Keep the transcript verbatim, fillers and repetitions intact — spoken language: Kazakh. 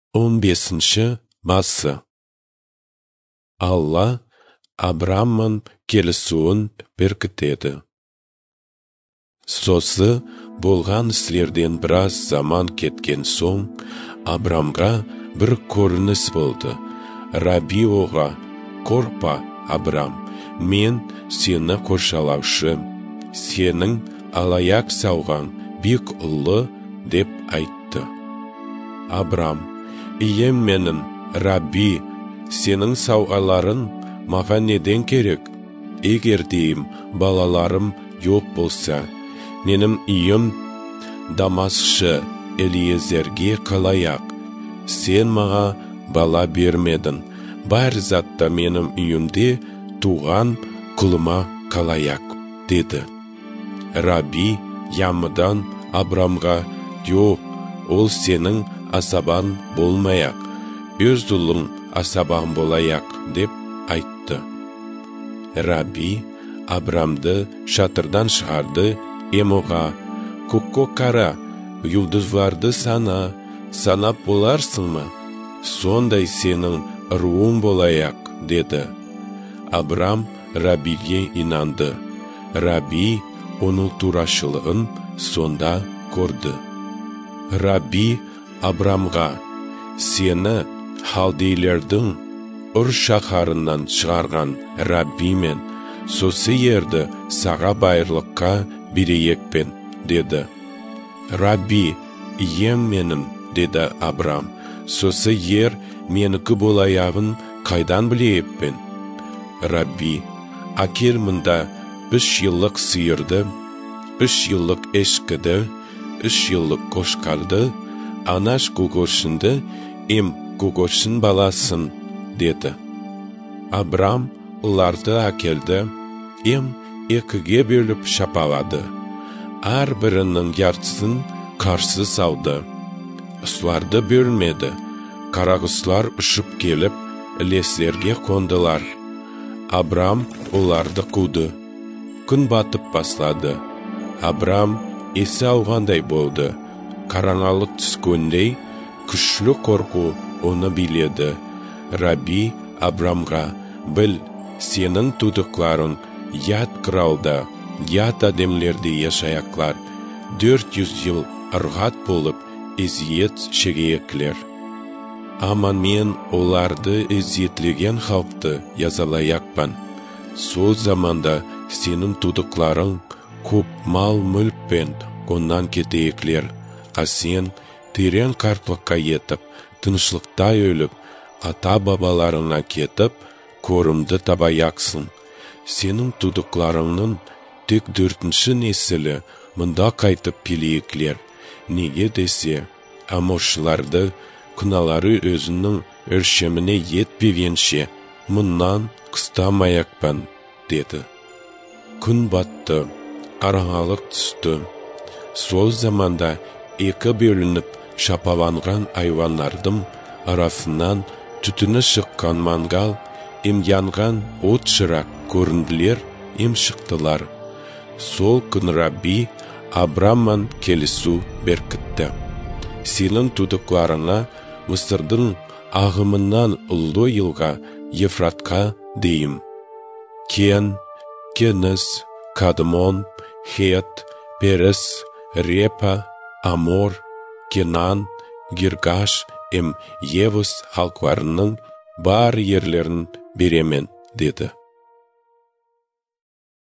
он бесінші басы. Алла Абрамман келісуін беркітеді. Сосы болған істерден біраз заман кеткен соң, Абрамға бір көрініс болды. Раби оға, «Қорқпа, Абрам, мен сені қоршалаушы, сенің алаяқ сауған бек ұлы» деп айтты. Абрам: «Ием менің, Раби, сенің сауғаларың маған неден керек? Егер дейім балаларым жоқ болса, менің үйім Дамасшы Элиезерге қалаяқ. Сен маға бала бермедің, бар затта менің үйімде туған құлыма қалаяқ» деді. Раби ямыдан Абрамға: «Жоқ, ол сенің асабан болмаяқ, өз ұлың асабан болаяқ» деп айтты. Раби Абрамды шатырдан шығарды, емоға: «Көкке қара, жұлдыздарды сана, санап боларсың ма? Сондай сенің руың болаяқ» деді. Абрам Рабиге инанды. Раби оның турашылығын сонда көрді. Раби Абрамға: «Сені халдейлердің Ұр шаһарынан шығарған Раббимен сосы ерді саға байырлыққа берейекпен» деді. «Рабби, ием менің» деді Абрам, «сосы ер менікі болаяғын қайдан білейеппен?» Рабби: «Акер мұнда үш жыллық сиырды, үш жыллық ешкіді, үш жыллық қошқарды, анаш көгөшінді, ем көгөшін баласын» деді. Абрам оларды әкелді, ем екіге бөліп шапалады. Ар бірінің яртысын қарсы салды. Ұсларды бөлмеді. Қарағыслар ұшып келіп, леслерге қондылар. Абрам оларды қуды. Күн батып баслады. Абрам есі алғандай болды. Қараңалық түскендей, күшлі қорқу оны биледі. Раби Абрамға: «Біл, сенің тудықларың ят кралда, ят адамлерде яшаяқлар, дөрт жүз жыл ырғат болып, езиет шегееклер. Ама мен оларды езиетлеген халықты язалаяқпан. Сол заманда сенің тудықларың көп мал мүлкпен оннан кетееклер, а сен терең қартлыққа етіп, тынышлықта өліп, ата-бабаларына кетіп, көрімді табаяқсың. Сенің тудықларыңның тек дөртінші несілі мұнда қайтып келейіклер. Неге десе, амошыларды күналары өзінің өршеміне етпегенше мұннан қыстамаяқпан» деді. Күн батты, қараңғалық түсті. Сол заманда екі бөлініп шапаланған айванардың арасынан түтіні шыққан мангал, ем янған от шырақ көрінділер, ем шықтылар. Сол күн Раби Абрамман келісу беркітті. «Сенің тудықларына Мысырдың ағымынан ұлы елға Ефратқа дейім. Кен, Кеніз, Кадмон, Хет, Перес, Репа, Амор, Кенан, Гиргаш, ем Евус халқларының бар ерлерін беремен» деді.